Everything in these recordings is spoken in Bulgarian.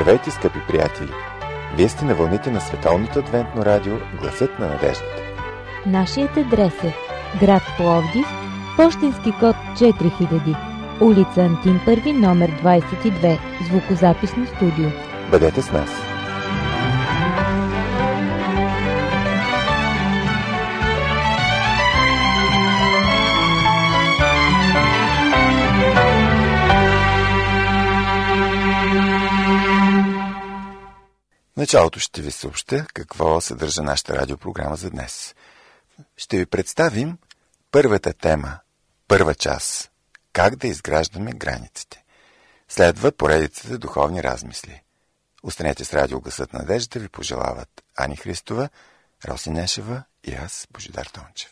Здравейте, скъпи приятели! Вие сте на вълните на Световното адвентно радио Гласът на надеждата. Нашият адрес е град Пловдив, пощенски код 4000, улица Антим Първи, номер 22, звукозаписно студио. Бъдете с нас! В началото ще ви съобщя какво съдържа нашата радиопрограма за днес. Ще ви представим първата тема, първа част – как да изграждаме границите. Следва поредицата духовни размисли. Останете с радио Гласът на надеждата ви пожелават Ани Христова, Роси Нешева и аз, Божидар Тончев.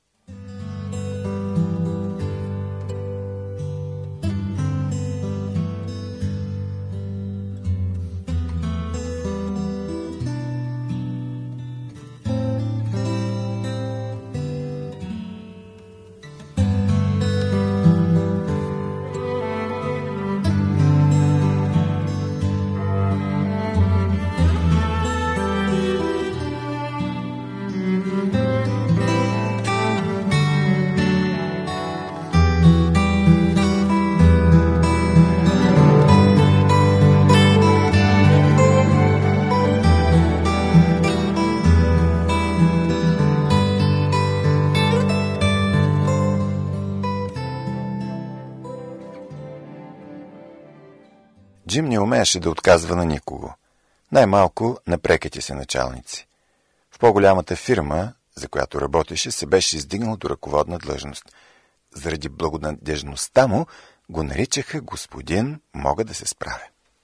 Джим не умееше да отказва на никого. Най-малко на преките си началници. В по-голямата фирма, за която работеше, се беше издигнал до ръководна длъжност. Заради благонадежността му го наричаха господин «Мога да се справя».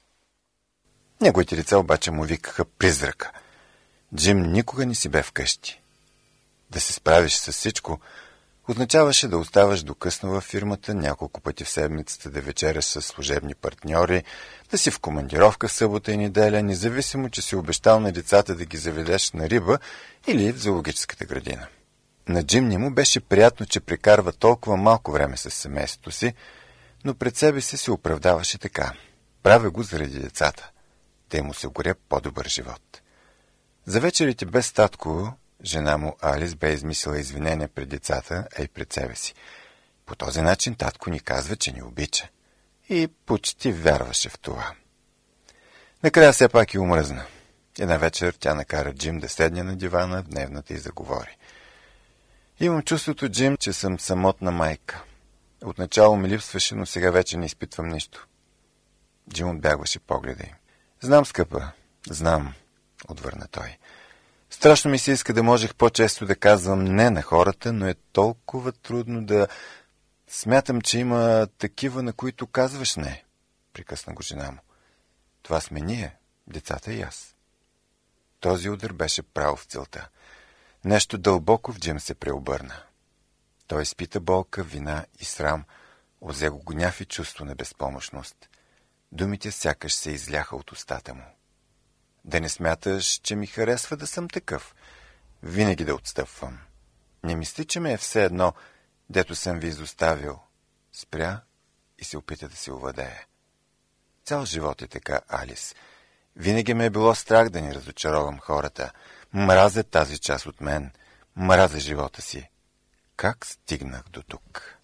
Неговите лица обаче му викаха призрака. Джим никога не си бе вкъщи. Да се справиш с всичко означаваше да оставаш до късно във фирмата, няколко пъти в седмицата да вечеряш с служебни партньори, да си в командировка в събота и неделя, независимо, че си обещал на децата да ги заведеш на риба или в зоологическата градина. На Джим не му беше приятно, че прекарва толкова малко време с семейството си, но пред себе си се оправдаваше така. Правя го заради децата. Те му се горя по-добър живот. За вечерите без татко, жена му Алис бе измислила извинения пред децата, а и пред себе си. По този начин татко ни казва, че ни обича. И почти вярваше в това. Накрая все пак и омръзна. Една вечер тя накара Джим да седне на дивана в дневната и заговори. Имам чувството, Джим, че съм самотна майка. Отначало ми липсваше, но сега вече не изпитвам нищо. Джим отбягваше погледа й. Знам, скъпа, знам, отвърна той. Страшно ми се иска да можех по-често да казвам не на хората, но е толкова трудно да... Смятам, че има такива, на които казваш не, прекъсна го жена му. Това сме ние, децата и аз. Този удар беше право в целта. Нещо дълбоко в Джим се преобърна. Той изпита болка, вина и срам, взе го гняв и чувство на безпомощност. Думите сякаш се изляха от устата му. Да не смяташ, че ми харесва да съм такъв. Винаги да отстъпвам. Не мисли, че ме е все едно, дето съм ви изоставил. Спря и се опита да се овладее. Цял живот е така, Алис. Винаги ме е било страх да не разочаровам хората. Мразя тази част от мен. Мразя живота си. Как стигнах до тук?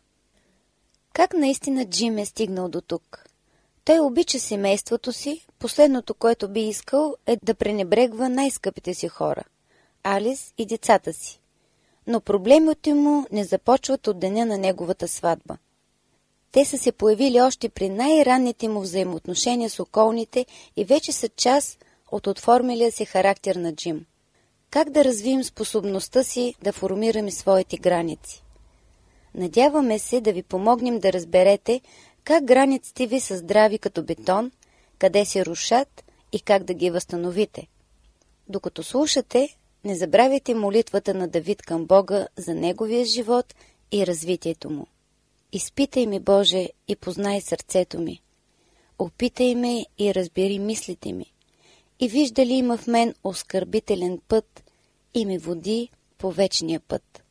Как наистина Джим е стигнал до тук? Той обича семейството си, последното, което би искал, е да пренебрегва най-скъпите си хора – Алис и децата си. Но проблемите му не започват от деня на неговата сватба. Те са се появили още при най-ранните му взаимоотношения с околните и вече са част от отформилия си характер на Джим. Как да развием способността си да формираме своите граници? Надяваме се да ви помогнем да разберете как границите ви са здрави като бетон, къде се рушат и как да ги възстановите. Докато слушате, не забравяйте молитвата на Давид към Бога за неговия живот и развитието му. Изпитай ме, Боже, и познай сърцето ми. Опитай ме и разбери мислите ми. И вижда ли има в мен оскърбителен път и ме води по вечния път.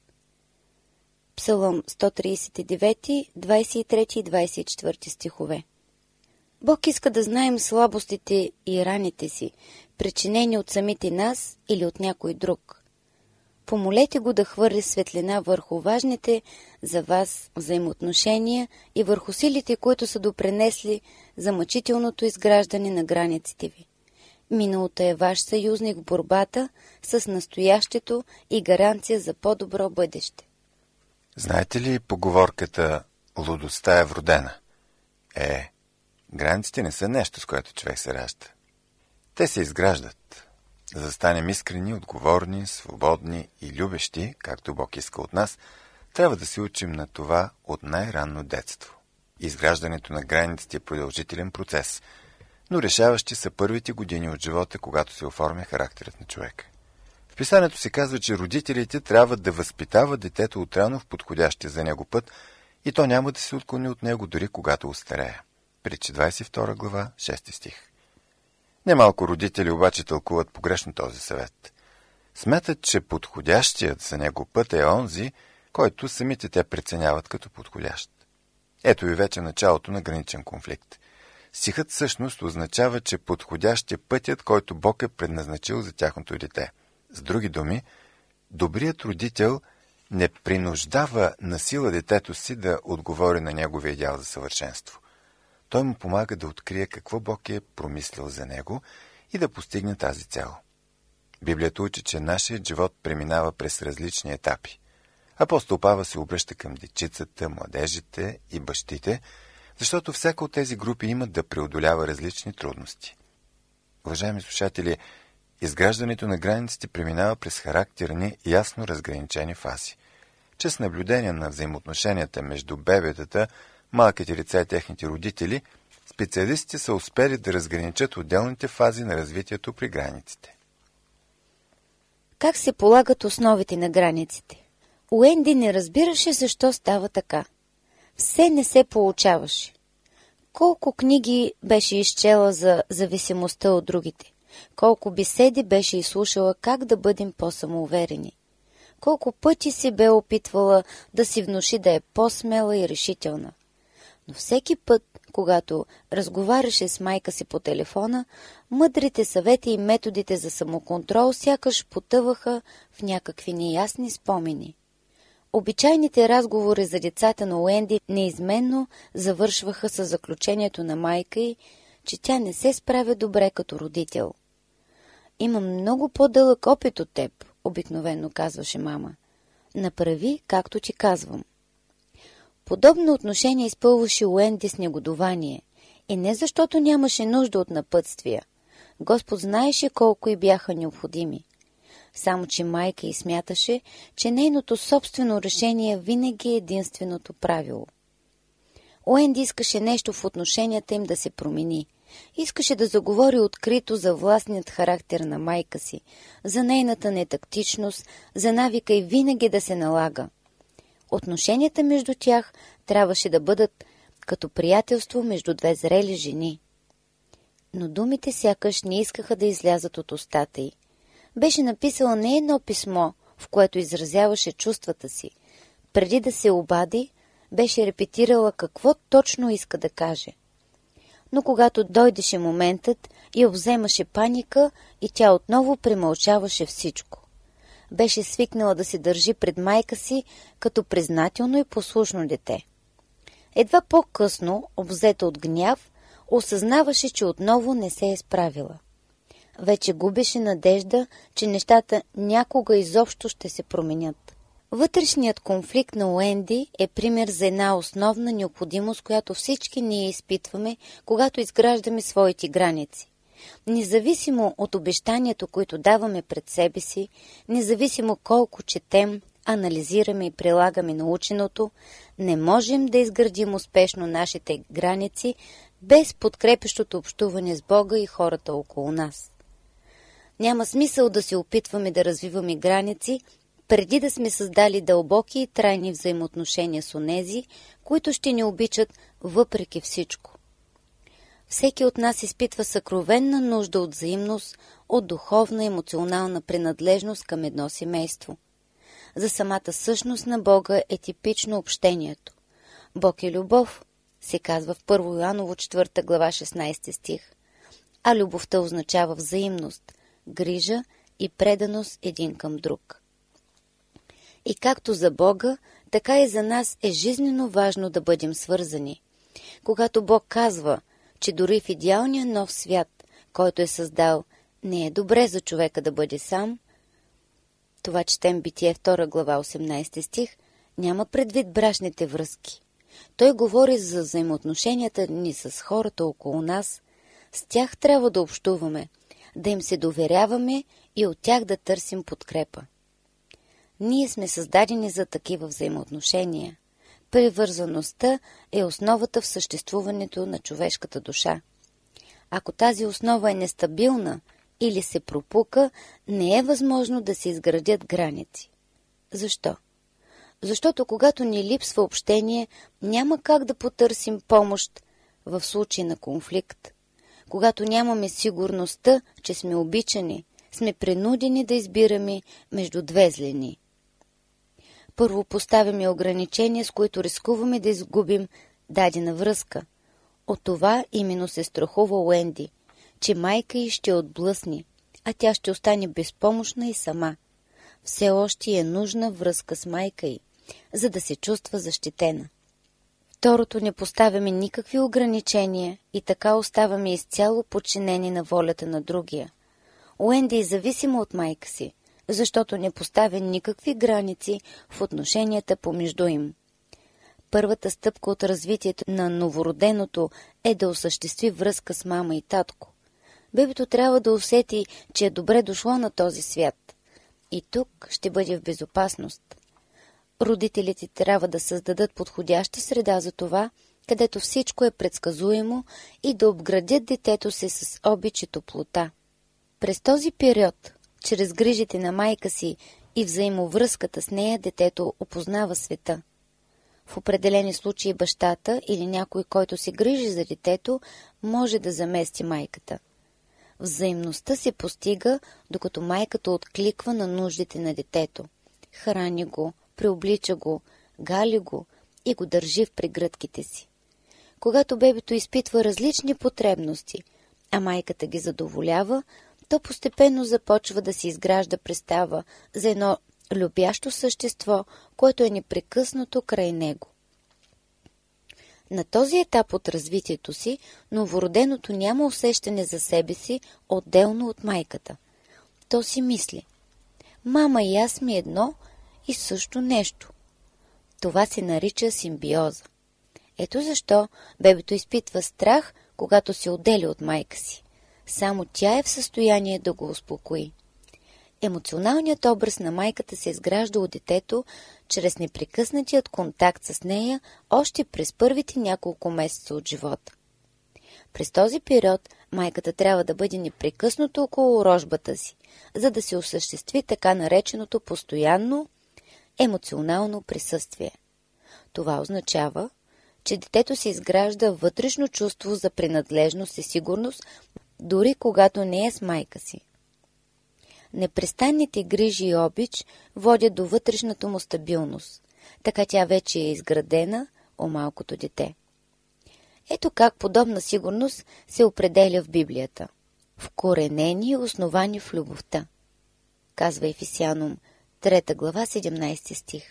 Псалом 139, 23 и 24 стихове. Бог иска да знаем слабостите и раните си, причинени от самите нас или от някой друг. Помолете го да хвърли светлина върху важните за вас взаимоотношения и върху силите, които са допринесли за мъчителното изграждане на границите ви. Миналото е ваш съюзник в борбата с настоящето и гаранция за по-добро бъдеще. Знаете ли поговорката «Лудостта е вродена»? Границите не са нещо, с което човек се ражда. Те се изграждат. За да станем искрени, отговорни, свободни и любещи, както Бог иска от нас, трябва да се учим на това от най-ранно детство. Изграждането на границите е продължителен процес, но решаващи са първите години от живота, когато се оформя характерът на човека. В писанието се казва, че родителите трябва да възпитават детето отрано в подходящия за него път и то няма да се отклони от него, дори когато остарее. Притчи 22 глава, 6 стих. Немалко родители обаче тълкуват погрешно този съвет. Смятат, че подходящият за него път е онзи, който самите те преценяват като подходящ. Ето и вече началото на граничен конфликт. Стихът всъщност означава, че подходящ е пътят, който Бог е предназначил за тяхното дете. С други думи, добрият родител не принуждава насила детето си да отговори на неговия идеал за съвършенство. Той му помага да открие какво Бог е промислил за него и да постигне тази цел. Библията учи, че нашият живот преминава през различни етапи. Апостол Павел се обръща към дечицата, младежите и бащите, защото всяка от тези групи има да преодолява различни трудности. Уважаеми слушатели, изграждането на границите преминава през характерни, ясно разграничени фази. Чрез наблюдение на взаимоотношенията между бебетата, малките лица и техните родители, специалистите са успели да разграничат отделните фази на развитието при границите. Как се полагат основите на границите? Уенди не разбираше защо става така. Все не се получаваше. Колко книги беше изчела за зависимостта от другите? Колко беседи беше изслушала как да бъдем по-самоуверени? Колко пъти се бе опитвала да си внуши да е по-смела и решителна? Но всеки път, когато разговаряше с майка си по телефона, мъдрите съвети и методите за самоконтрол сякаш потъваха в някакви неясни спомени. Обичайните разговори за децата на Уенди неизменно завършваха с заключението на майка й, че тя не се справя добре като родител. «Имам много по-дълъг опит от теб», обикновено казваше мама. «Направи, както ти казвам». Подобно отношение изпълваше Уенди с негодование. И не защото нямаше нужда от напътствия. Господ знаеше колко й бяха необходими. Само че майка й смяташе, че нейното собствено решение винаги е единственото правило. Уенди искаше нещо в отношенията им да се промени. Искаше да заговори открито за властният характер на майка си, за нейната нетактичност, за навика й винаги да се налага. Отношенията между тях трябваше да бъдат като приятелство между две зрели жени. Но думите сякаш не искаха да излязат от устата й. Беше написала не едно писмо, в което изразяваше чувствата си. Преди да се обади, беше репетирала какво точно иска да каже. Но когато дойдеше моментът, я обземаше паника и тя отново премълчаваше всичко. Беше свикнала да се държи пред майка си като признателно и послушно дете. Едва по-късно, обзета от гняв, осъзнаваше, че отново не се е справила. Вече губеше надежда, че нещата някога изобщо ще се променят. Вътрешният конфликт на Уенди е пример за една основна необходимост, която всички ние изпитваме, когато изграждаме своите граници. Независимо от обещанието, което даваме пред себе си, независимо колко четем, анализираме и прилагаме наученото, не можем да изградим успешно нашите граници без подкрепящото общуване с Бога и хората около нас. Няма смисъл да се опитваме да развиваме граници, преди да сме създали дълбоки и трайни взаимоотношения с онези, които ще ни обичат въпреки всичко. Всеки от нас изпитва съкровенна нужда от взаимност, от духовна и емоционална принадлежност към едно семейство. За самата същност на Бога е типично общението. Бог е любов се казва в 1 Йоаново 4 глава 16 стих, а любовта означава взаимност, грижа и преданост един към друг. И както за Бога, така и за нас е жизнено важно да бъдем свързани. Когато Бог казва, че дори в идеалния нов свят, който е създал, не е добре за човека да бъде сам, това четем Битие 2 глава 18 стих, няма предвид брачните връзки. Той говори за взаимоотношенията ни с хората около нас. С тях трябва да общуваме, да им се доверяваме и от тях да търсим подкрепа. Ние сме създадени за такива взаимоотношения. Привързаността е основата в съществуването на човешката душа. Ако тази основа е нестабилна или се пропука, не е възможно да се изградят граници. Защо? Защото когато ни липсва общение, няма как да потърсим помощ в случай на конфликт. Когато нямаме сигурността, че сме обичани, сме принудени да избираме между две злини. Първо поставяме ограничения, с които рискуваме да изгубим дадена връзка. От това именно се страхува Уенди, че майка й ще отблъсне, а тя ще остане безпомощна и сама. Все още е нужна връзка с майка й, за да се чувства защитена. Второто, не поставяме никакви ограничения и така оставаме изцяло подчинени на волята на другия. Уенди е зависима от майка си, защото не поставя никакви граници в отношенията помежду им. Първата стъпка от развитието на новороденото е да осъществи връзка с мама и татко. Бебето трябва да усети, че е добре дошло на този свят. И тук ще бъде в безопасност. Родителите трябва да създадат подходяща среда за това, където всичко е предсказуемо, и да обградят детето си с обич и топлота. През този период, чрез грижите на майка си и взаимовръзката с нея, детето опознава света. В определени случаи бащата или някой, който се грижи за детето, може да замести майката. Взаимността се постига, докато майката откликва на нуждите на детето. Храни го, преоблича го, гали го и го държи в прегръдките си. Когато бебето изпитва различни потребности, а майката ги задоволява, то постепенно започва да се изгражда представа за едно любящо същество, което е непрекъснато край него. На този етап от развитието си, новороденото няма усещане за себе си отделно от майката. То си мисли: мама и аз сме едно и също нещо. Това се нарича симбиоза. Ето защо бебето изпитва страх, когато се отделя от майка си. Само тя е в състояние да го успокои. Емоционалният образ на майката се изгражда от детето чрез непрекъснатият контакт с нея още през първите няколко месеца от живота. През този период майката трябва да бъде непрекъснато около рожбата си, за да се осъществи така нареченото постоянно емоционално присъствие. Това означава, че детето се изгражда вътрешно чувство за принадлежност и сигурност, дори когато не е с майка си. Непрестанните грижи и обич водят до вътрешната му стабилност, така тя вече е изградена у малкото дете. Ето как подобна сигурност се определя в Библията. Вкоренени и основани в любовта, казва Ефесянум 3 глава 17 стих.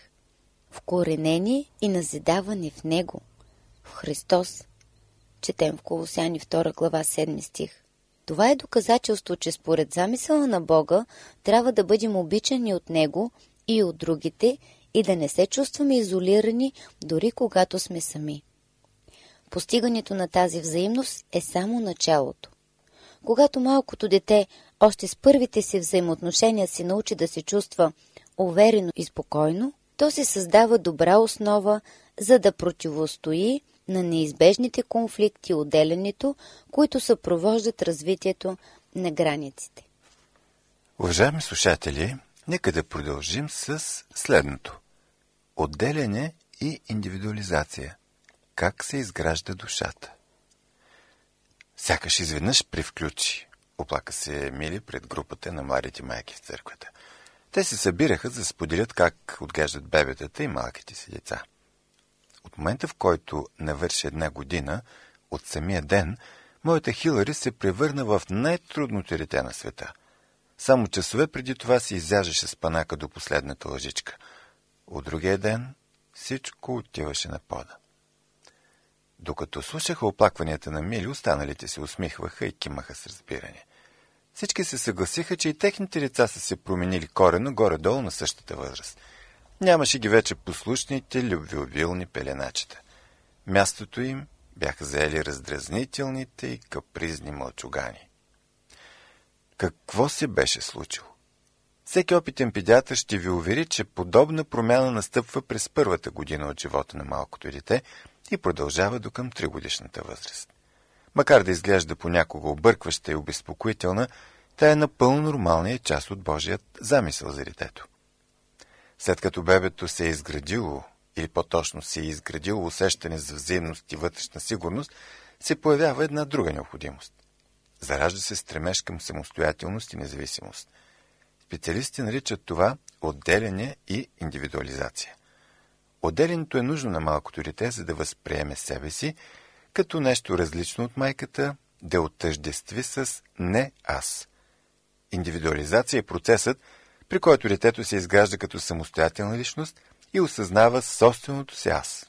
Вкоренени и назидавани в Него, в Христос, четем в Колосяни 2 глава 7 стих. Това е доказателство, че според замисъла на Бога трябва да бъдем обичани от Него и от другите и да не се чувстваме изолирани, дори когато сме сами. Постигането на тази взаимност е само началото. Когато малкото дете още с първите си взаимоотношения се научи да се чувства уверено и спокойно, то се създава добра основа, за да противостои на неизбежните конфликти и отделянето, които съпровождат развитието на границите. Уважаеми слушатели, нека да продължим с следното. Отделяне и индивидуализация. Как се изгражда душата? Сякаш изведнъж привключи, оплака се Мили пред групата на младите майки в църквата. Те се събираха за да споделят как отглеждат бебетата и малките си деца. От момента, в който навърши 1 година, от самия ден, моята Хилари се превърна в най-трудното дете на света. Само часове преди това се изяжеше с панака до последната лъжичка. От другия ден всичко отиваше на пода. Докато слушаха оплакванията на Мили, останалите се усмихваха и кимаха с разбиране. Всички се съгласиха, че и техните деца са се променили коренно горе-долу на същата възраст. Нямаше ги вече послушните, любвеобилни пеленачета. Мястото им бяха заели раздразнителните и капризни мълчугани. Какво се беше случило? Всеки опитен педиатър ще ви увери, че подобна промяна настъпва през първата година от живота на малкото дете и продължава до към 3-годишната възраст. Макар да изглежда понякога объркваща и обезпокоителна, тя е напълно нормална и част от Божият замисъл за детето. След като бебето се е изградило, или по-точно се е изградило усещане за взаимност и вътрешна сигурност, се появява една друга необходимост. Заражда се стремеж към самостоятелност и независимост. Специалисти наричат това отделяне и индивидуализация. Отделянето е нужно на малкото дете, за да възприеме себе си като нещо различно от майката, да отъждестви с не аз. Индивидуализация е процесът, при който детето се изгражда като самостоятелна личност и осъзнава собственото си аз.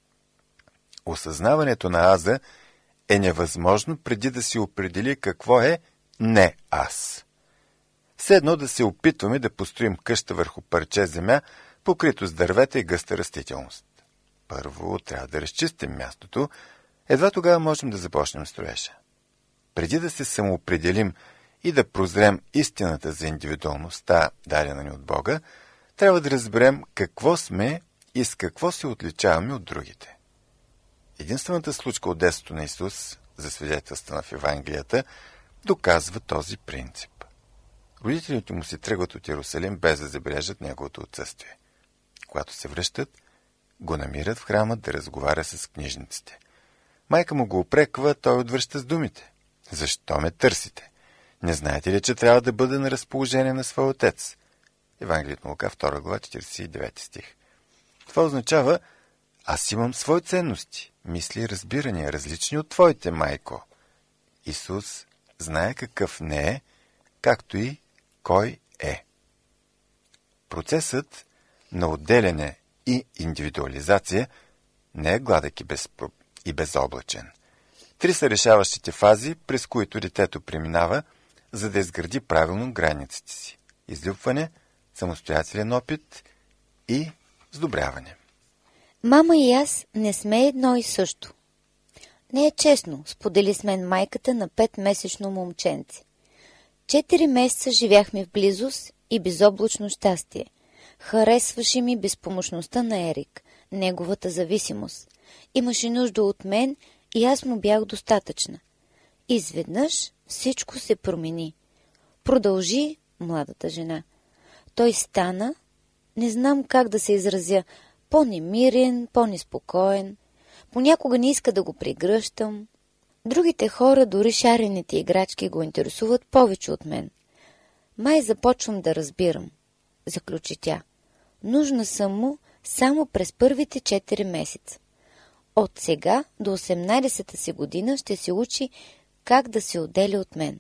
Осъзнаването на аза е невъзможно преди да си определи какво е не аз. Все едно да се опитваме да построим къща върху парче земя, покрито с дървета и гъста растителност. Първо трябва да разчистим мястото, едва тогава можем да започнем строежа. Преди да се самоопределим и да прозрем истината за индивидуалността, дадена ни от Бога, трябва да разберем какво сме и с какво се отличаваме от другите. Единствената случка от детството на Исус, засвидетелствана в Евангелията, доказва този принцип. Родителите му се тръгват от Йерусалим, без да забележат неговото отсъствие. Когато се връщат, го намират в храма да разговаря с книжниците. Майка му го упреква, той отвръща с думите: „Защо ме търсите? Не знаете ли, че трябва да бъда на разположение на своя отец?“ Евангелието на Лука, 2 глава, 49 стих. Това означава: аз имам свои ценности, мисли и разбирания, различни от твоите, майко. Исус знае какъв не е, както и кой е. Процесът на отделяне и индивидуализация не е гладък и безоблачен. 3 са решаващите фази, през които детето преминава, за да изгради правилно границите си: излюбване, самостоятелен опит и сдобряване. Мама и аз не сме едно и също. Не е честно, сподели с мен майката на 5-месечно момченце. 4 месеца живяхме в близост и безоблачно щастие. Харесваше ми безпомощността на Ерик, неговата зависимост. Имаше нужда от мен и аз му бях достатъчна. Изведнъж всичко се промени. Продължи младата жена. Той стана, не знам как да се изразя, по-немирен, по-неспокоен. Понякога не иска да го прегръщам. Другите хора, дори шарените играчки, го интересуват повече от мен. Май започвам да разбирам, заключи тя. Нужна съм му само през първите 4 месеца. От сега до 18-та си година ще се учи как да се отделя от мен.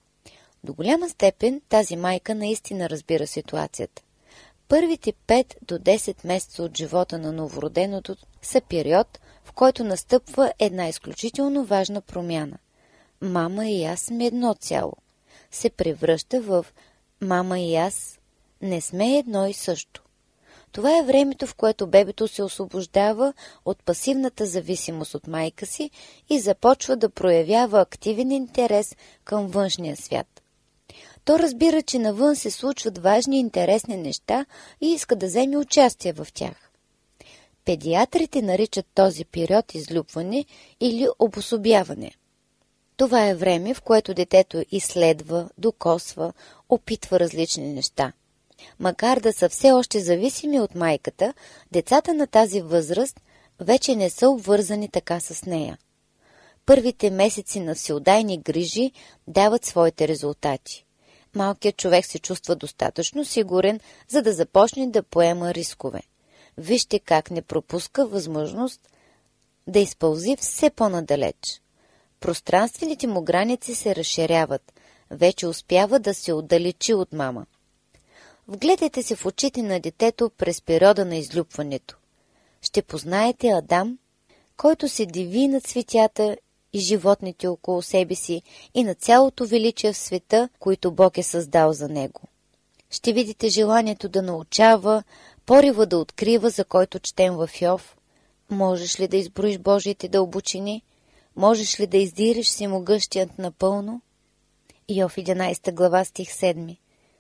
До голяма степен тази майка наистина разбира ситуацията. Първите 5 до 10 месеца от живота на новороденото са период, в който настъпва една изключително важна промяна. Мама и аз сме едно цяло. Се превръща в мама и аз не сме едно и също. Това е времето, в което бебето се освобождава от пасивната зависимост от майка си и започва да проявява активен интерес към външния свят. То разбира, че навън се случват важни и интересни неща и иска да вземе участие в тях. Педиатрите наричат този период излюбване или обособяване. Това е време, в което детето изследва, докосва, опитва различни неща. Макар да са все още зависими от майката, децата на тази възраст вече не са обвързани така с нея. Първите месеци на всеотдайни грижи дават своите резултати. Малкият човек се чувства достатъчно сигурен, за да започне да поема рискове. Вижте как не пропуска възможност да изпълзи все по-надалеч. Пространствените му граници се разширяват. Вече успява да се отдалечи от мама. Вгледайте се в очите на детето през периода на излюпването. Ще познаете Адам, който се диви на цветята и животните около себе си и на цялото величие в света, които Бог е създал за него. Ще видите желанието да научава, порива да открива, за който четем в Йов. Можеш ли да изброиш Божиите дълбочини? Можеш ли да издириш всемогъщият напълно? Йов 11 глава стих 7.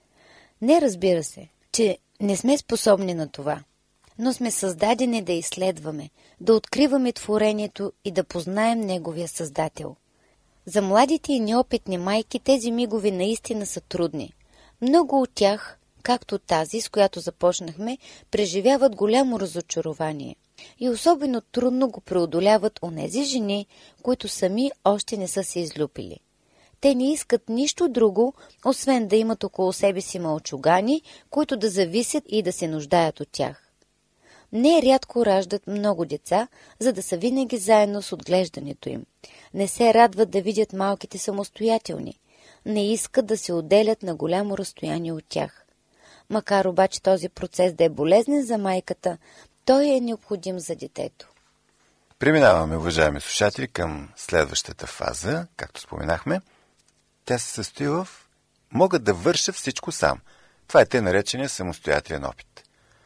Не, разбира се, че не сме способни на това, но сме създадени да изследваме, да откриваме творението и да познаем Неговия Създател. За младите и неопитни майки тези мигове наистина са трудни. Много от тях, както тази, с която започнахме, преживяват голямо разочарование. И особено трудно го преодоляват онези жени, които сами още не са се излюпили. Те не искат нищо друго, освен да имат около себе си мълчугани, които да зависят и да се нуждаят от тях. Не рядко раждат много деца, за да са винаги заедно с отглеждането им. Не се радват да видят малките самостоятелни. Не искат да се отделят на голямо разстояние от тях. Макар обаче този процес да е болезнен за майката, той е необходим за детето. Преминаваме, уважаеми слушатели, към следващата фаза, както споменахме. Тя се състои в «Мога да върша всичко сам». Това е тъй наречения самостоятелен опит.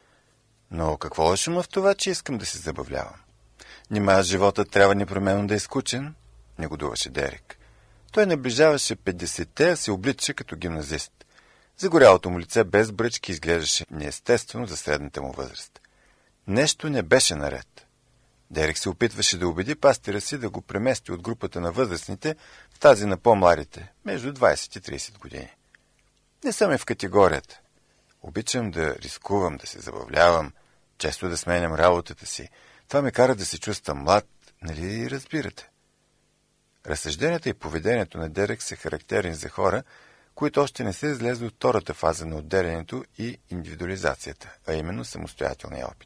Но какво лошо има в това, че искам да се забавлявам? Нима животът трябва непременно да е скучен? Негодуваше Дерек. Той наближаваше 50-те, а се обличаше като гимназист. Загорялото му лице без бръчки изглеждаше неестествено за средната му възраст. Нещо не беше наред. Дерек се опитваше да убеди пастира си да го премести от групата на възрастните в тази на по-младите, между 20 и 30 години. Не съм в категорията. Обичам да рискувам, да се забавлявам, често да сменям работата си. Това ме кара да се чувствам млад, нали разбирате? Разсъжденията и поведението на Дерек са характерни за хора, които още не са излезли от втората фаза на отделянето и индивидуализацията, а именно самостоятелния опит.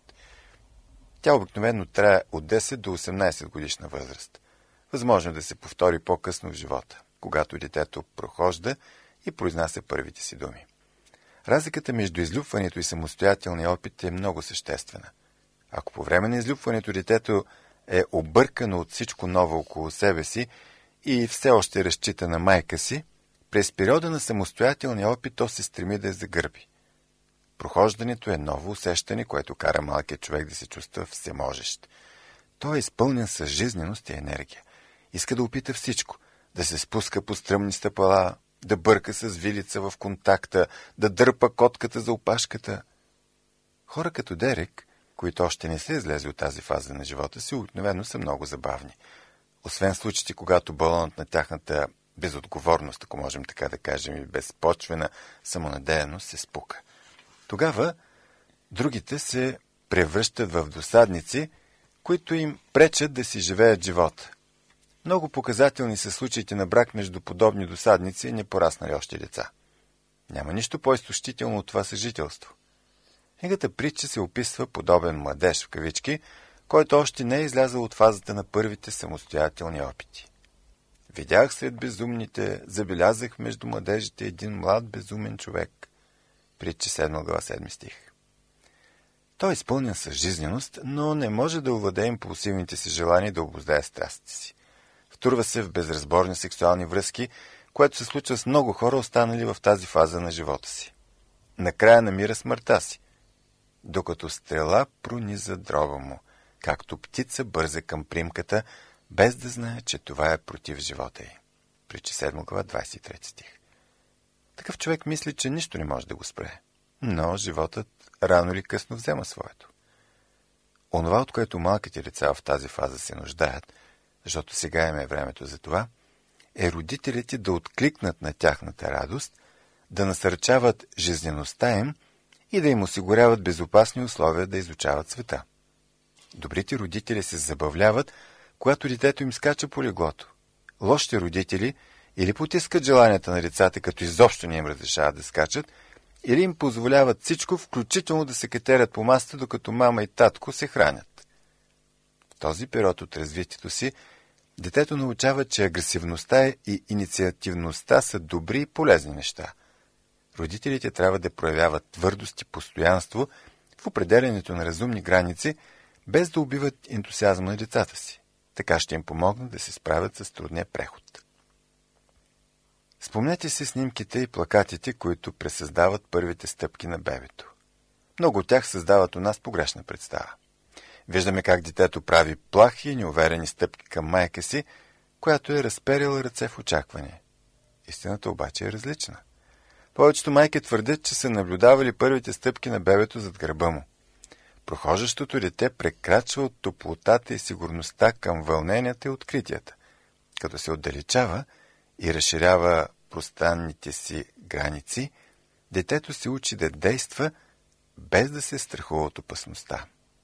Тя обикновено трае от 10 до 18 годишна възраст. Възможно да се повтори по-късно в живота, когато детето прохожда и произнася първите си думи. Разликата между излюпването и самостоятелния опит е много съществена. Ако по време на излюпването детето е объркано от всичко ново около себе си и все още разчита на майка си, през периода на самостоятелния опит то се стреми да я загърби. Прохождането е ново усещане, което кара малкият човек да се чувства всеможещ. Той е изпълнен с жизненост и енергия. Иска да опита всичко, да се спуска по стръмни стъпала, да бърка с вилица в контакта, да дърпа котката за опашката. Хора като Дерек, които още не са излезли от тази фаза на живота си, обикновено са много забавни. Освен случаите, когато балонът на тяхната безотговорност, ако можем така да кажем, и безпочвена самонадеяност се спука. Тогава другите се превръщат в досадници, които им пречат да си живеят живота. Много показателни са случаите на брак между подобни досадници и непораснали още деца. Няма нищо по-изтощително от това съжителство. Книгата Притча се описва подобен младеж в кавички, който още не е излязъл от фазата на първите самостоятелни опити. Видях сред безумните, забелязах между младежите един млад безумен човек. Притча 7 глава 7 стих. Той е изпълнен с жизненост, но не може да овладее импулсивните си желания да обуздае страстите си. Втурва се в безразборни сексуални връзки, което се случва с много хора, останали в тази фаза на живота си. Накрая намира смъртта си, докато стрела прониза дроба му, както птица бърза към примката, без да знае, че това е против живота й. Притча 7 глава 23 стих. Такъв човек мисли, че нищо не може да го спре, но животът рано или късно взема своето. Онова, от което малките деца в тази фаза се нуждаят, защото сега им е времето за това, е родителите да откликнат на тяхната радост, да насърчават жизнеността им и да им осигуряват безопасни условия да изучават света. Добрите родители се забавляват, когато детето им скача по леглото. Лошите родители или потискат желанията на децата, като изобщо не им разрешават да скачат, или им позволяват всичко, включително да се катерят по масата, докато мама и татко се хранят. В този период от развитието си детето научава, че агресивността и инициативността са добри и полезни неща. Родителите трябва да проявяват твърдост и постоянство в определянето на разумни граници, без да убиват ентусиазма на децата си. Така ще им помогнат да се справят с трудния преход. Спомнете си снимките и плакатите, които пресъздават първите стъпки на бебето. Много от тях създават у нас погрешна представа. Виждаме как детето прави плахи и неуверени стъпки към майка си, която е разперила ръце в очакване. Истината обаче е различна. Повечето майки твърдят, че са наблюдавали първите стъпки на бебето зад гърба му. Прохождащото дете прекрачва от топлотата и сигурността към вълненията и откритията. Като се отдалечава и разширява пространните си граници, детето се учи да действа, без да се страхува от опасността.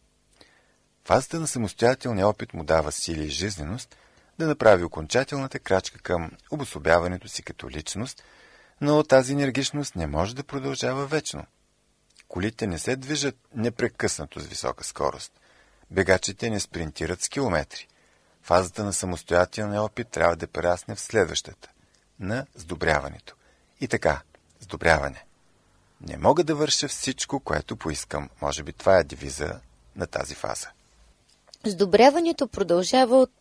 Фазата на самостоятелния опит му дава сили и жизненост да направи окончателната крачка към обособяването си като личност, но тази енергичност не може да продължава вечно. Колите не се движат непрекъснато с висока скорост. Бегачите не спринтират с километри. Фазата на самостоятелния опит трябва да прерасне в следващата – на сдобряването. И така, сдобряване. Не мога да върша всичко, което поискам. Може би това е девиза на тази фаза. Сдобряването продължава от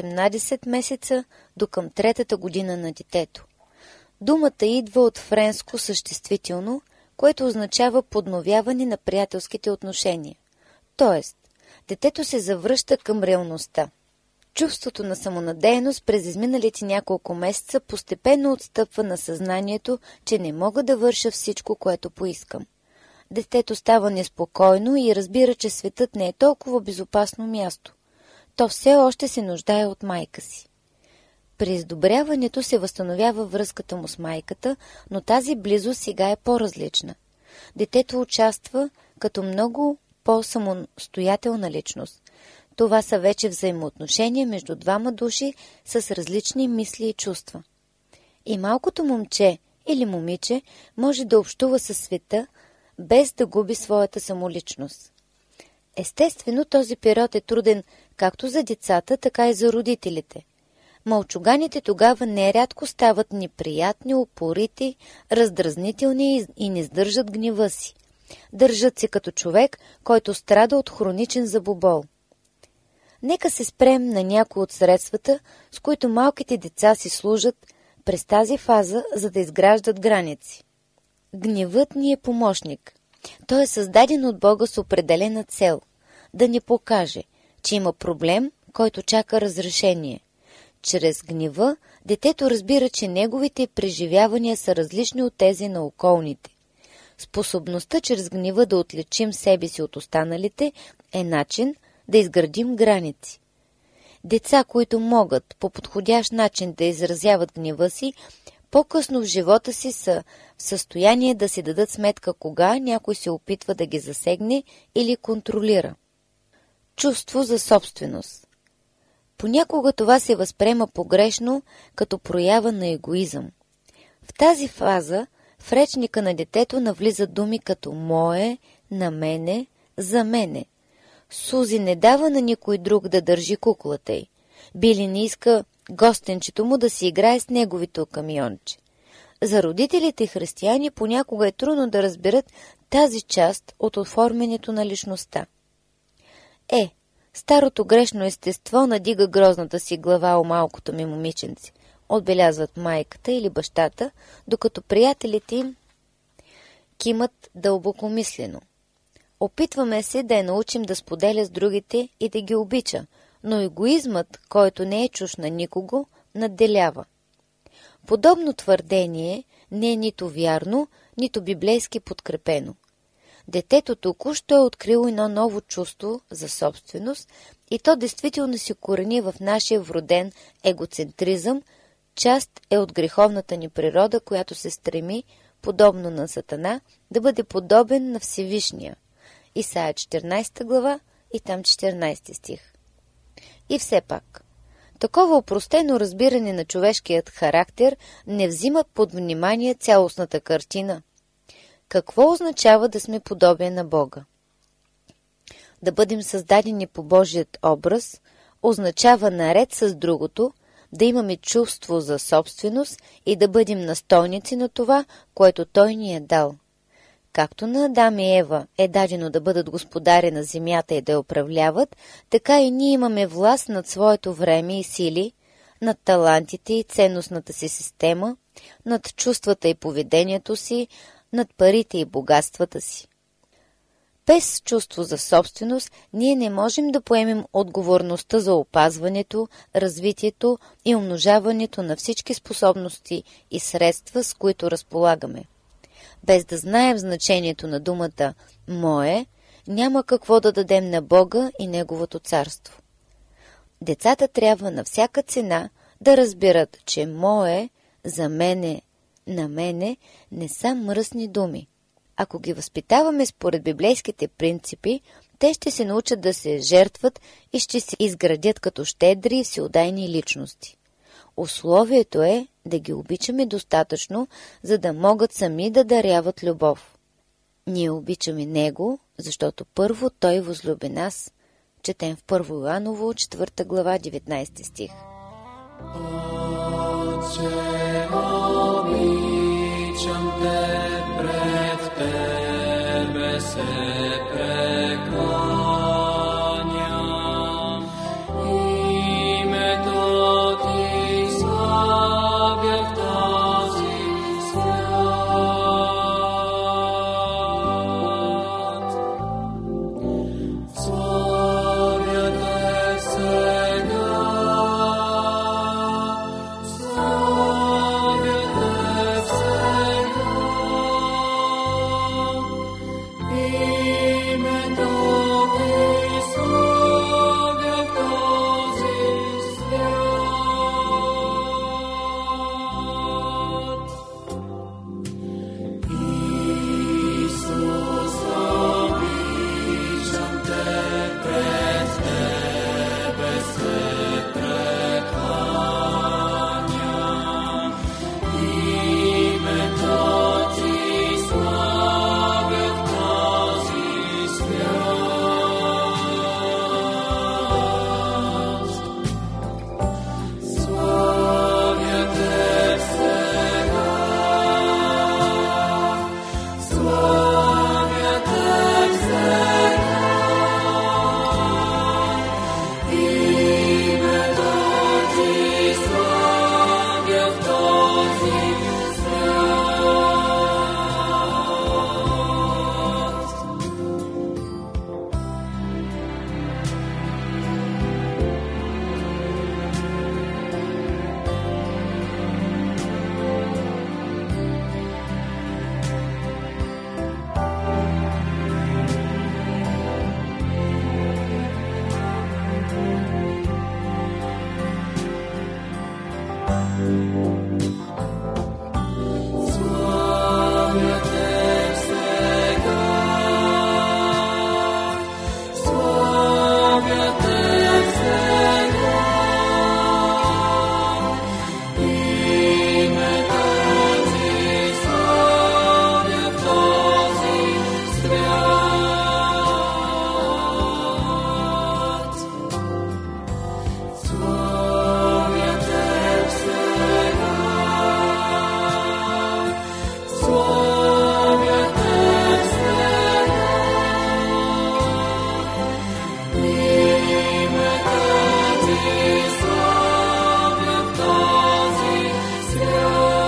18 месеца до към 3-та година на детето. Думата идва от френско съществително, което означава подновяване на приятелските отношения. Тоест, детето се завръща към реалността. Чувството на самонадеяност през изминалите няколко месеца постепенно отстъпва на съзнанието, че не мога да върша всичко, което поискам. Детето става неспокойно и разбира, че светът не е толкова безопасно място. То все още се нуждае от майка си. При издобряването се възстановява връзката му с майката, но тази близост сега е по-различна. Детето участва като много по-самостоятелна личност. Това са вече взаимоотношения между двама души с различни мисли и чувства. И малкото момче или момиче може да общува със света, без да губи своята самоличност. Естествено, този период е труден както за децата, така и за родителите. Мълчуганите тогава нерядко стават неприятни, упорити, раздразнителни и не сдържат гнева си. Държат се като човек, който страда от хроничен забобол. Нека се спрем на някои от средствата, с които малките деца си служат през тази фаза, за да изграждат граници. Гневът ни е помощник. Той е създаден от Бога с определена цел – да ни покаже, че има проблем, който чака разрешение. Чрез гнева детето разбира, че неговите преживявания са различни от тези на околните. Способността чрез гнева да отличим себе си от останалите е начин да изградим граници. Деца, които могат по подходящ начин да изразяват гнева си, по-късно в живота си са в състояние да си дадат сметка кога някой се опитва да ги засегне или контролира. Чувство за собственост. Понякога това се възприема погрешно като проява на егоизъм. В тази фаза в речника на детето навлизат думи като «мое», «на мене», «за мене». Сузи не дава на никой друг да държи куклата й. Били не иска гостенчето му да си играе с неговито камионче. За родителите християни понякога е трудно да разберат тази част от оформянето на личността. Старото грешно естество надига грозната си глава у малкото ми момиченце, отбелязват майката или бащата, докато приятелите им кимат дълбокомислено. Опитваме се да я научим да споделя с другите и да ги обича, но егоизмът, който не е чужд на никого, надделява. Подобно твърдение не е нито вярно, нито библейски подкрепено. Детето току-що е открило едно ново чувство за собственост и то действително се корени в нашия вроден егоцентризъм, част е от греховната ни природа, която се стреми, подобно на Сатана, да бъде подобен на Всевишния. Исаия 14 глава и там 14 стих. И все пак, такова опростено разбиране на човешкият характер не взима под внимание цялостната картина. Какво означава да сме подобие на Бога? Да бъдем създадени по Божият образ означава наред с другото да имаме чувство за собственост и да бъдем настойници на това, което Той ни е дал. Както на Адам и Ева е дадено да бъдат господари на земята и да я управляват, така и ние имаме власт над своето време и сили, над талантите и ценностната си система, над чувствата и поведението си, над парите и богатствата си. Без чувство за собственост ние не можем да поемем отговорността за опазването, развитието и умножаването на всички способности и средства, с които разполагаме. Без да знаем значението на думата «Мое», няма какво да дадем на Бога и Неговото царство. Децата трябва на всяка цена да разберат, че «Мое», «За мене», «На мене» не са мръсни думи. Ако ги възпитаваме според библейските принципи, те ще се научат да се жертват и ще се изградят като щедри и всеотдайни личности. Условието е да ги обичаме достатъчно, за да могат сами да даряват любов. Ние обичаме Него, защото първо Той възлюби нас. Четем в 1 Йоаново, 4 глава, 19 стих. Отче, обичам Те, пред Тебе се прекланям. Името Ти славя в този свят. Славя Те сега, славя Те сега. Името Ти славя в този свят. Исус, обичам Те, пред Тебе се прекланям. Името Ти славя в този свят. Славя Те сега, славя Те сега. Името Ти славя в този свят. Славя Те сега, славя Те сега. Името Ти славя в този свят. Славя Те сега, славя Те сега. Името Ти славя в този свят.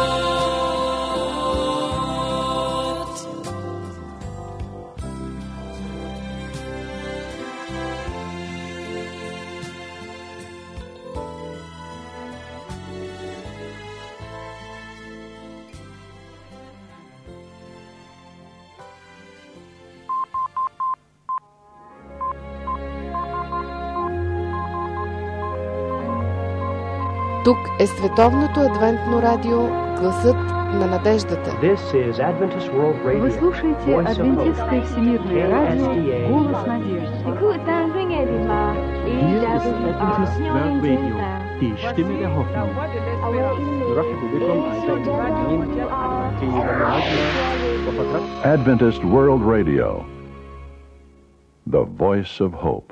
Тук е Световното адвентно радио, гласът на надеждата. This is Adventist World Radio. Вы слушаете Voice of Hope. Адвентистское всемирное радио KSDA. «Голос надежды». Here is Adventist World Radio. Die Stimme der Hoffnung. نرحب بكم أعزائي المستمعين في برنامجنا وفترة Adventist World Radio, the voice of hope.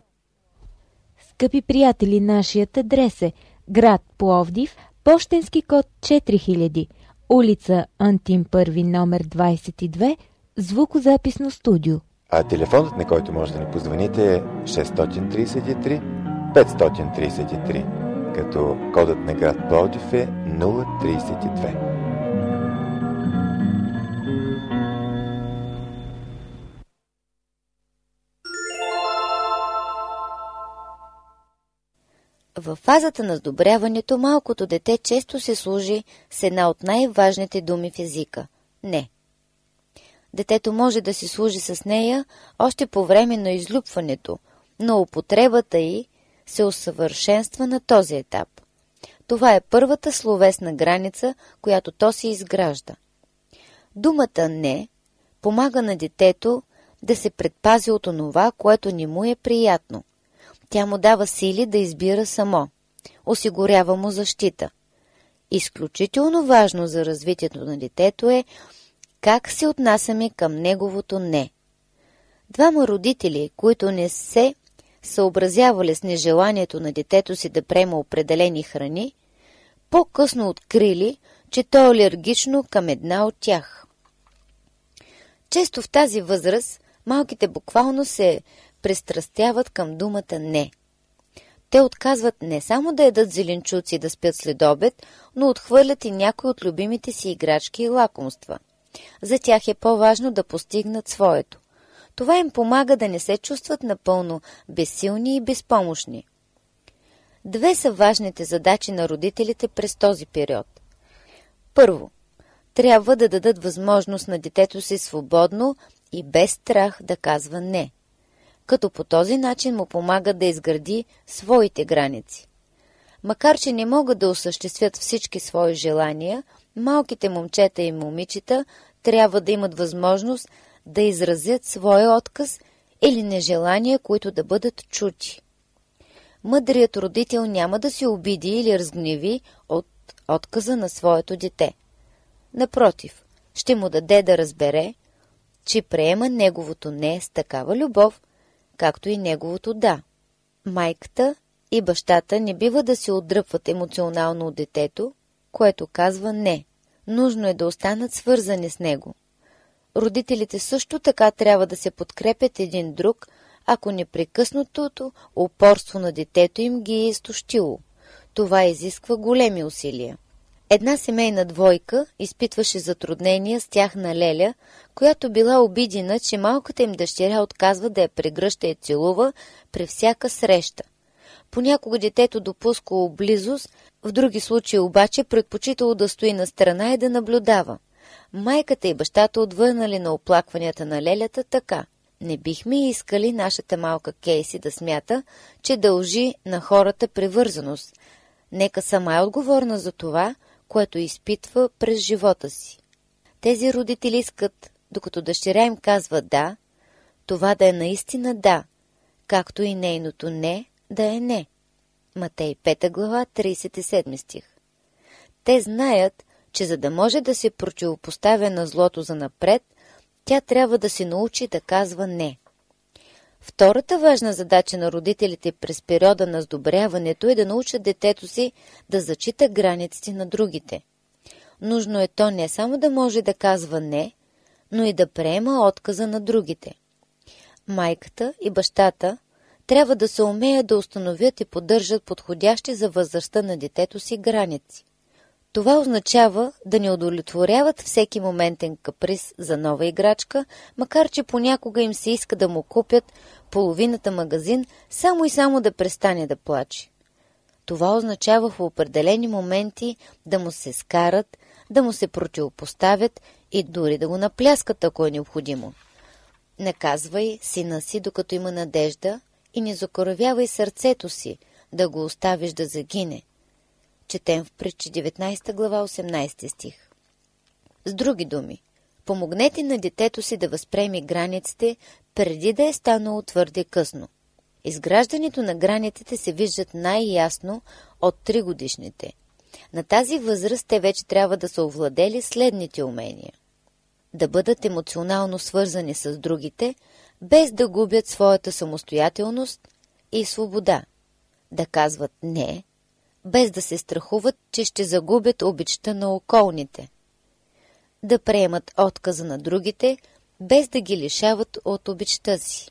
Скъпи приятели, нашият адрес е град Пловдив, пощенски код 4000, улица Антим Първи, номер 22, звукозаписно студио. А телефонът, на който може да ни позвоните, е 633 533, като кодът на град Пловдив е 032. В фазата на сдобряването малкото дете често се служи с една от най-важните думи в езика – не. Детето може да си служи с нея още по време на излюпването, но употребата й се усъвършенства на този етап. Това е първата словесна граница, която то си изгражда. Думата «не» помага на детето да се предпази от онова, което не му е приятно. Тя му дава сили да избира само. Осигурява му защита. Изключително важно за развитието на детето е как се отнасяме към неговото «не». Двама родители, които не се съобразявали с нежеланието на детето си да приема определени храни, по-късно открили, че то е алергично към една от тях. Често в тази възраст малките буквално се пристрастяват към думата «не». Те отказват не само да ядат зеленчуци и да спят след обед, но отхвърлят и някои от любимите си играчки и лакомства. За тях е по-важно да постигнат своето. Това им помага да не се чувстват напълно безсилни и безпомощни. Две са важните задачи на родителите през този период. Първо, трябва да дадат възможност на детето си свободно и без страх да казва «не», като по този начин му помагат да изгради своите граници. Макар че не могат да осъществят всички свои желания, малките момчета и момичета трябва да имат възможност да изразят своя отказ или нежелания, които да бъдат чути. Мъдрият родител няма да се обиди или разгневи от отказа на своето дете. Напротив, ще му даде да разбере, че приема неговото «не» с такава любов, както и неговото «да». Майката и бащата не бива да се отдръпват емоционално от детето, което казва «не». Нужно е да останат свързани с него. Родителите също така трябва да се подкрепят един друг, ако непрекъснатото упорство на детето им ги е изтощило. Това изисква големи усилия. Една семейна двойка изпитваше затруднения с тяхна леля, която била обидена, че малката им дъщеря отказва да я прегръща и целува при всяка среща. Понякога детето допускало близост, в други случаи обаче предпочитало да стои на страна и да наблюдава. Майката и бащата отвърнали на оплакванията на лелята така: не бихме искали нашата малка Кейси да смята, че дължи на хората привързаност. Нека сама е отговорна за това, което изпитва през живота си. Тези родители искат, докато дъщеря им казва «да», това да е наистина «да», както и нейното «не» да е «не». Матей 5 глава, 37 стих. Те знаят, че за да може да се противопоставя на злото занапред, тя трябва да се научи да казва «не». Втората важна задача на родителите през периода на сдобряването е да научат детето си да зачита границите на другите. Нужно е то не само да може да казва «не», но и да приема отказа на другите. Майката и бащата трябва да се умеят да установят и поддържат подходящи за възрастта на детето си граници. Това означава да не удовлетворяват всеки моментен каприз за нова играчка, макар че понякога им се иска да му купят половината магазин, само и само да престане да плаче. Това означава в определени моменти да му се скарат, да му се противопоставят и дори да го напляскат, ако е необходимо. Наказвай сина си, докато има надежда, и не закоравявай сърцето си, да го оставиш да загине. Четем в Притчи 19 глава 18 стих. С други думи, помогнете на детето си да възприеме границите, преди да е станало твърде късно. Изграждането на границите се виждат най-ясно от 3-годишните. На тази възраст те вече трябва да са овладели следните умения. Да бъдат емоционално свързани с другите, без да губят своята самостоятелност и свобода. Да казват не, без да се страхуват, че ще загубят обичта на околните. Да приемат отказа на другите, без да ги лишават от обичта си.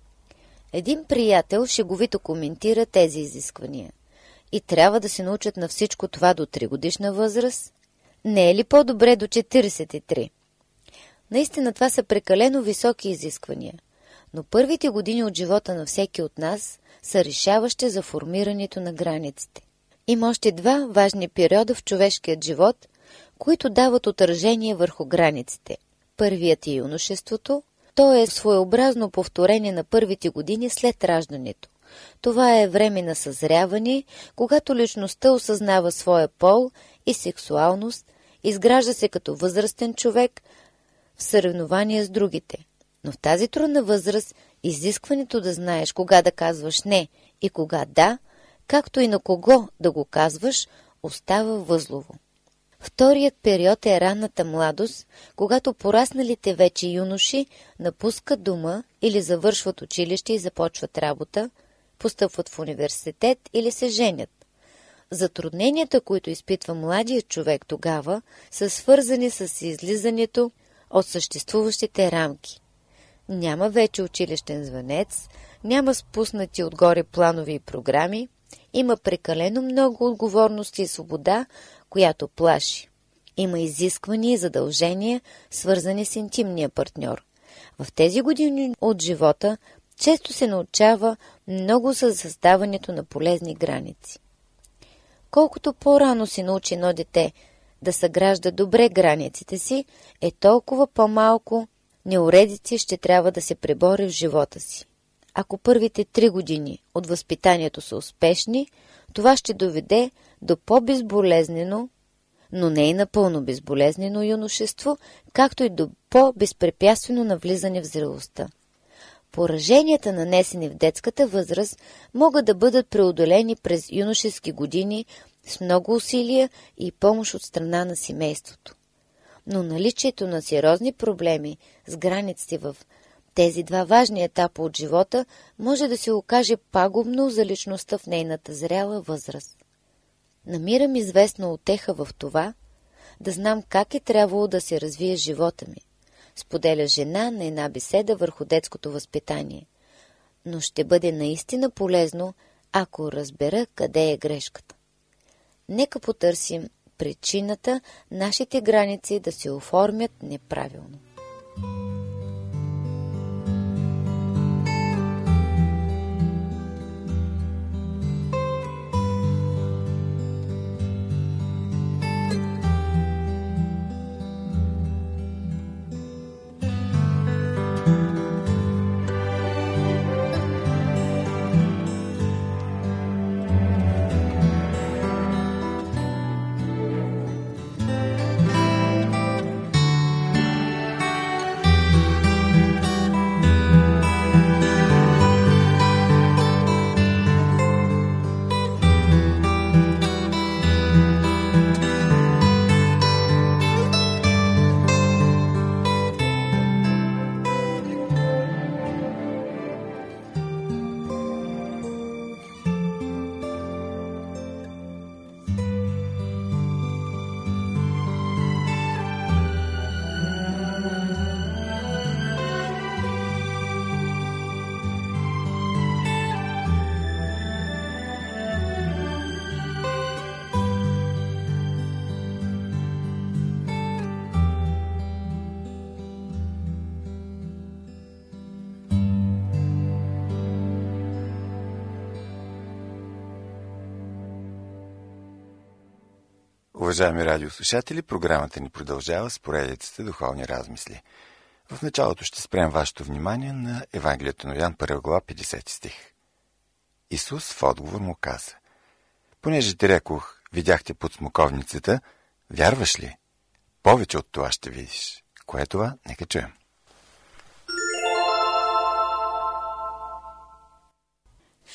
Един приятел шеговито коментира тези изисквания. И трябва да се научат на всичко това до 3-годишна възраст? Не е ли по-добре до 43? Наистина това са прекалено високи изисквания, но първите години от живота на всеки от нас са решаващи за формирането на границите. Има още 2 важни периода в човешкият живот, които дават отражение върху границите. Първият е юношеството, то е своеобразно повторение на първите години след раждането. Това е време на съзряване, когато личността осъзнава своя пол и сексуалност, изгражда се като възрастен човек в съревнование с другите. Но в тази трудна възраст изискването да знаеш кога да казваш не и кога да, както и на кого да го казваш, остава възлово. Вторият период е ранната младост, когато порасналите вече юноши напускат дома или завършват училище и започват работа, постъпват в университет или се женят. Затрудненията, които изпитва младият човек тогава, са свързани с излизането от съществуващите рамки. Няма вече училищен звънец, няма спуснати отгоре планови и програми, има прекалено много отговорности и свобода, която плаши. Има изисквания и задължения, свързани с интимния партньор. В тези години от живота често се научава много за създаването на полезни граници. Колкото по-рано се научи едно дете да съгражда добре границите си, е толкова по-малко неуредици ще трябва да се пребори в живота си. Ако първите 3 години от възпитанието са успешни, това ще доведе до по-безболезнено, но не и напълно безболезнено юношество, както и до по-безпрепятствено навлизане в зрелостта. Пораженията, нанесени в детската възраст, могат да бъдат преодолени през юношески години с много усилия и помощ от страна на семейството. Но наличието на сериозни проблеми с границите в тези 2 важни етапа от живота може да се окаже пагубно за личността в нейната зряла възраст. Намирам известна утеха в това, да знам как е трябвало да се развие живота ми. Споделя жена на една беседа върху детското възпитание. Но ще бъде наистина полезно, ако разбера къде е грешката. Нека потърсим причината нашите граници да се оформят неправилно. Уважаеми радиослушатели, програмата ни продължава с поредицата духовни размисли. В началото ще спрем вашето внимание на Евангелието на Йоан, 1 глава, 50 стих. Исус в отговор му каза: понеже ти рекох, видяхте под смоковницата, вярваш ли? Повече от това ще видиш. Кое е това? Нека чуем.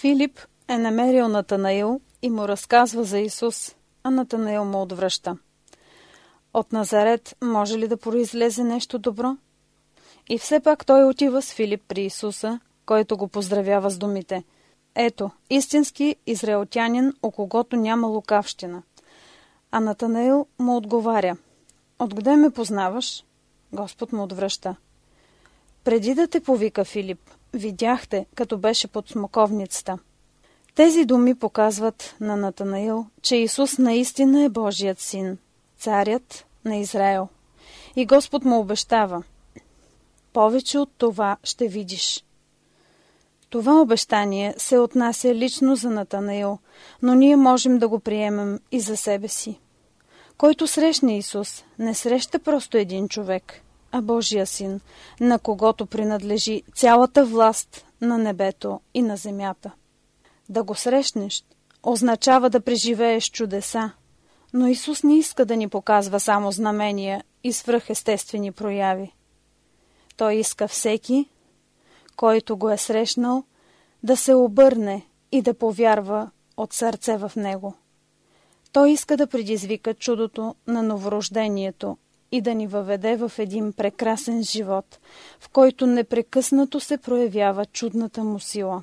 Филип е намерил Натанаил и му разказва за Исус, а Натанаил му отвръща. От Назарет може ли да произлезе нещо добро? И все пак той отива с Филип при Исуса, който го поздравява с думите: ето, истински израелтянин, о когото няма лукавщина. А Натанаил му отговаря: откъде ме познаваш? Господ му отвръща: преди да те повика Филип, видяхте, като беше под смоковницата. Тези думи показват на Натанаил, че Исус наистина е Божият син, царят на Израел. И Господ му обещава: повече от това ще видиш. Това обещание се отнася лично за Натанаил, но ние можем да го приемем и за себе си. Който срещне Исус, не среща просто един човек, а Божия син, на когото принадлежи цялата власт на небето и на земята. Да го срещнеш означава да преживееш чудеса, но Исус не иска да ни показва само знамения и свръхестествени прояви. Той иска всеки, който го е срещнал, да се обърне и да повярва от сърце в него. Той иска да предизвика чудото на новорождението и да ни въведе в един прекрасен живот, в който непрекъснато се проявява чудната му сила.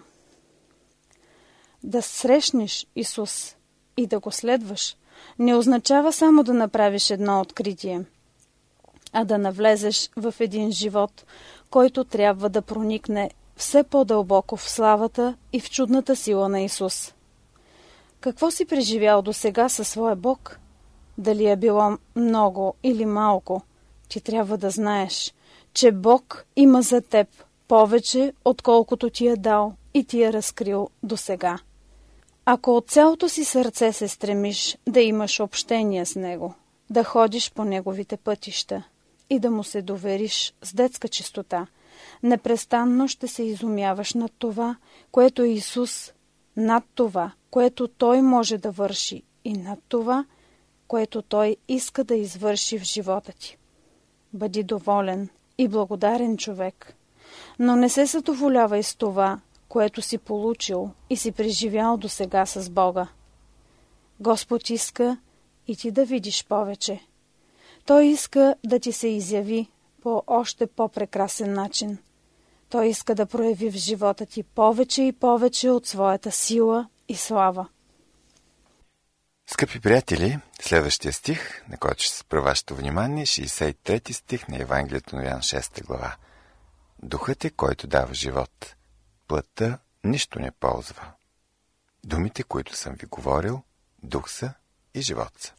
Да срещнеш Исус и да го следваш не означава само да направиш едно откритие, а да навлезеш в един живот, който трябва да проникне все по-дълбоко в славата и в чудната сила на Исус. Какво си преживял досега със своя Бог? Дали е било много или малко, ти трябва да знаеш, че Бог има за теб повече, отколкото ти е дал и ти е разкрил досега. Ако от цялото си сърце се стремиш да имаш общение с Него, да ходиш по Неговите пътища и да Му се довериш с детска чистота, непрестанно ще се изумяваш над това, което е Исус, над това, което Той може да върши и над това, което Той иска да извърши в живота ти. Бъди доволен и благодарен човек, но не се задоволявай с това, което си получил и си преживял досега с Бога. Господ иска и ти да видиш повече. Той иска да ти се изяви по още по-прекрасен начин. Той иска да прояви в живота ти повече и повече от своята сила и слава. Скъпи приятели, следващия стих, на който ще спра вашето внимание, 63 стих на Евангелието на Йоан 6 глава. Духът е, който дава живот. Плътта нищо не ползва. Думите, които съм ви говорил, дух са и живот са.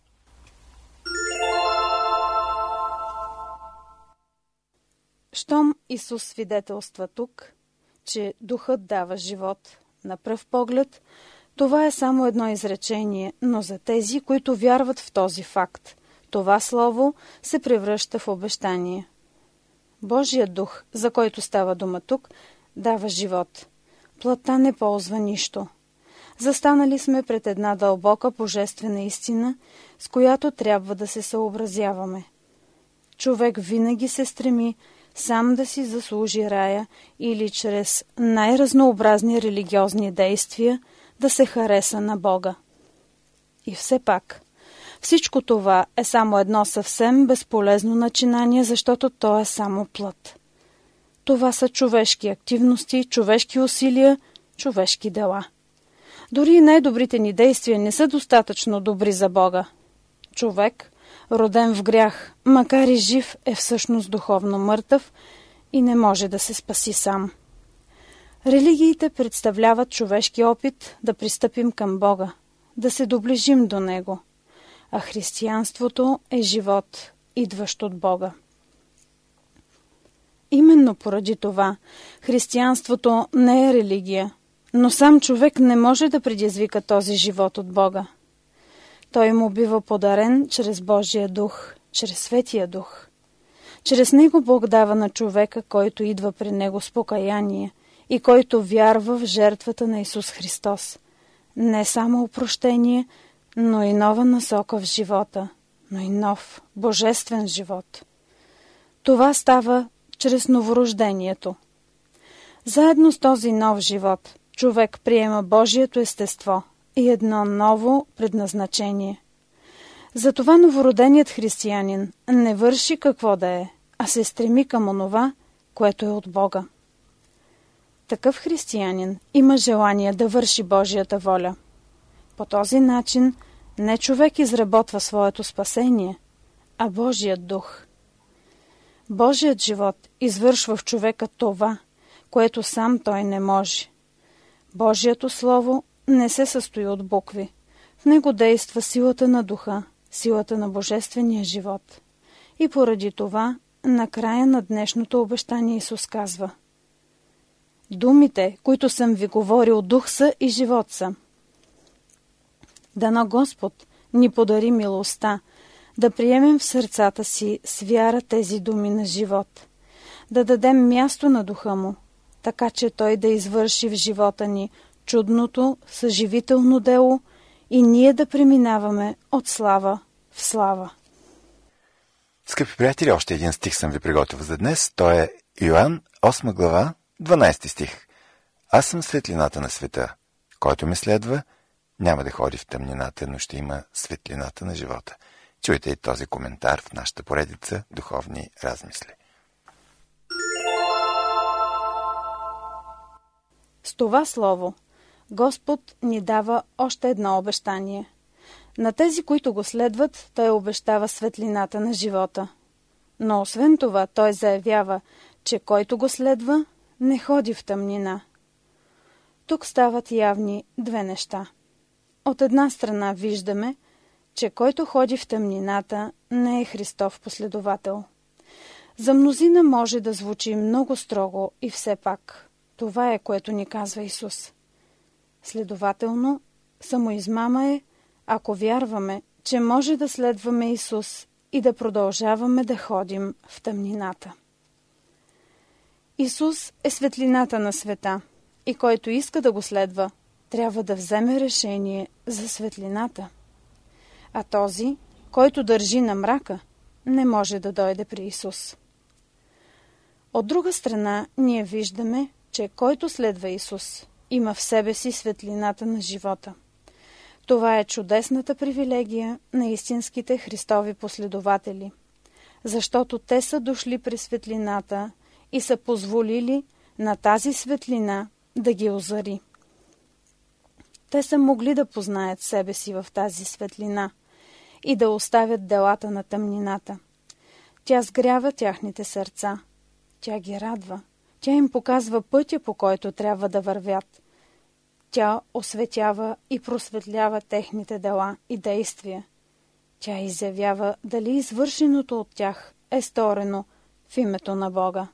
Щом Исус свидетелства тук, че духът дава живот, на пръв поглед, това е само едно изречение, но за тези, които вярват в този факт, това слово се превръща в обещание. Божият дух, за който става дума тук, дава живот. Плътта не ползва нищо. Застанали сме пред една дълбока божествена истина, с която трябва да се съобразяваме. Човек винаги се стреми сам да си заслужи рая или чрез най-разнообразни религиозни действия да се хареса на Бога. И все пак, всичко това е само едно съвсем безполезно начинание, защото то е само плът. Това са човешки активности, човешки усилия, човешки дела. Дори и най-добрите ни действия не са достатъчно добри за Бога. Човек, роден в грях, макар и жив, е всъщност духовно мъртъв и не може да се спаси сам. Религиите представляват човешки опит да пристъпим към Бога, да се доближим до Него, а християнството е живот, идващ от Бога. Именно поради това християнството не е религия, но сам човек не може да предизвика този живот от Бога. Той му бива подарен чрез Божия дух, чрез Светия дух. Чрез него Бог дава на човека, който идва при него с покаяние и който вярва в жертвата на Исус Христос. Не само опрощение, но и нова насока в живота, но и нов, божествен живот. Това става чрез новорождението. Заедно с този нов живот, човек приема Божието естество и едно ново предназначение. Затова новороденият християнин не върши какво да е, а се стреми към онова, което е от Бога. Такъв християнин има желание да върши Божията воля. По този начин не човек изработва своето спасение, а Божият дух. Божият живот извършва в човека това, което сам той не може. Божието Слово не се състои от букви. В него действа силата на духа, силата на божествения живот. И поради това, на края на днешното обещание Исус казва: думите, които съм ви говорил, дух са и живот са. Дано Господ ни подари милостта да приемем в сърцата си с вяра тези думи на живот, да дадем място на духа му, така че той да извърши в живота ни чудното, съживително дело и ние да преминаваме от слава в слава. Скъпи приятели, още един стих съм ви приготвил за днес. Той е Йоан, 8 глава, 12 стих. Аз съм светлината на света. Който ме следва, няма да ходи в тъмнината, но ще има светлината на живота. Чуйте и този коментар в нашата поредица Духовни размисли. С това слово Господ ни дава още едно обещание. На тези, които го следват, Той обещава светлината на живота. Но освен това, Той заявява, че който го следва, не ходи в тъмнина. Тук стават явни две неща. От една страна виждаме, че който ходи в тъмнината, не е Христов последовател. За мнозина може да звучи много строго и все пак това е, което ни казва Исус. Следователно, самоизмама е, ако вярваме, че може да следваме Исус и да продължаваме да ходим в тъмнината. Исус е светлината на света и който иска да го следва, трябва да вземе решение за светлината. А този, който държи на мрака, не може да дойде при Исус. От друга страна, ние виждаме, че който следва Исус, има в себе си светлината на живота. Това е чудесната привилегия на истинските Христови последователи, защото те са дошли при светлината и са позволили на тази светлина да ги озари. Те са могли да познаят себе си в тази светлина и да оставят делата на тъмнината. Тя сгрява тяхните сърца. Тя ги радва. Тя им показва пътя, по който трябва да вървят. Тя осветява и просветлява техните дела и действия. Тя изявява дали извършеното от тях е сторено в името на Бога.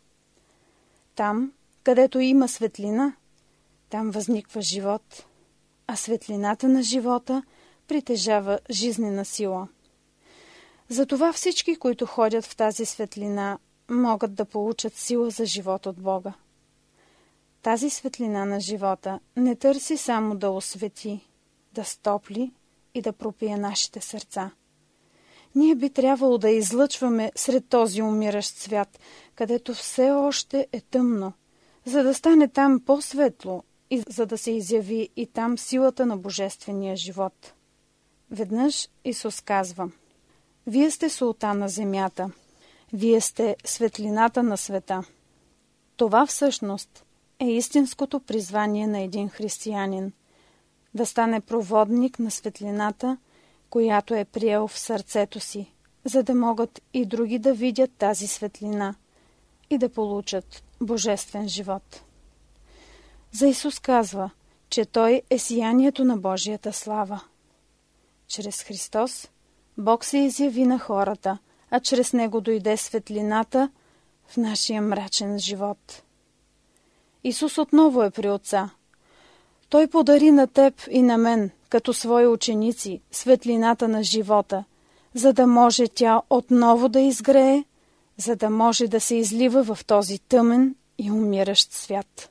Там, където има светлина, там възниква живот, а светлината на живота притежава жизнена сила. Затова всички, които ходят в тази светлина, могат да получат сила за живот от Бога. Тази светлина на живота не търси само да освети, да стопли и да пропие нашите сърца. Ние би трябвало да излъчваме сред този умиращ свят, където все още е тъмно, за да стане там по-светло и за да се изяви и там силата на божествения живот. Веднъж Исус казва: Вие сте солта на земята, вие сте светлината на света. Това всъщност е истинското призвание на един християнин – да стане проводник на светлината, която е приел в сърцето си, за да могат и други да видят тази светлина и да получат божествен живот. За Исус казва, че Той е сиянието на Божията слава. Чрез Христос Бог се изяви на хората, а чрез Него дойде светлината в нашия мрачен живот. Исус отново е при Отца. Той подари на теб и на мен, като свои ученици, светлината на живота, за да може тя отново да изгрее, за да може да се излива в този тъмен и умиращ свят.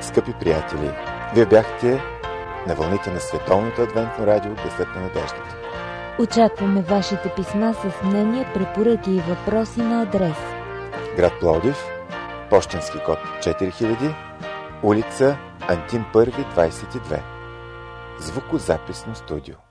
Скъпи приятели, вие бяхте на вълните на Световното адвентно радио Гласът на надеждата. Очакваме вашите писма с мнения, препоръки и въпроси на адрес: град Пловдив, пощенски код 4000, улица Антим 1, 22. Звукозаписно студио.